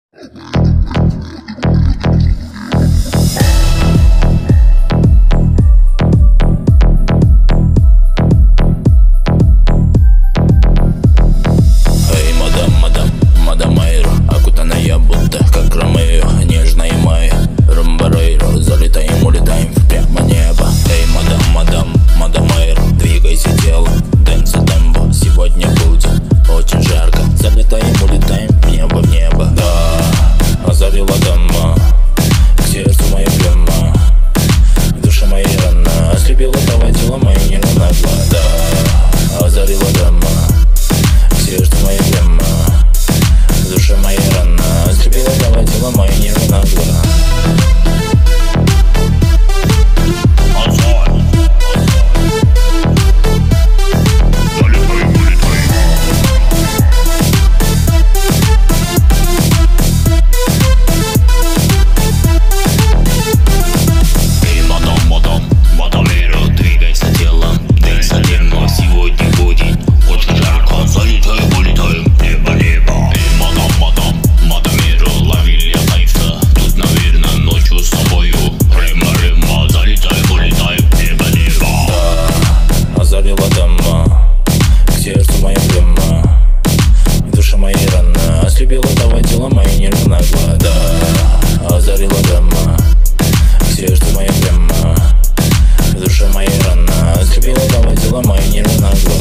Эй, мадам Эйро, окутанная будто как Ромео, нежная моя Ромбарейро, залетаем, улетаем в прямо небо. Эй, мадам Эйро, двигайся телом, дэнс и тембо. Сегодня будет очень жарко, залетаем, улетаем в небо. Да, озарила дома, к сердцу мое прямо, в душе моей рана, ослепила того тела мое нервно нагло. Да, озарила дома, к сердцу мое прямо, в душе моей рана, ослепила того тела мое нервно нагло. Озарила дома, к сердцу моей прямо, в душе моей рана, ослепила того тела мое нервно нагло. Да, озарила дома, к сердцу моей прямо, в душе моей рана, ослепила того тела мое нервно нагло.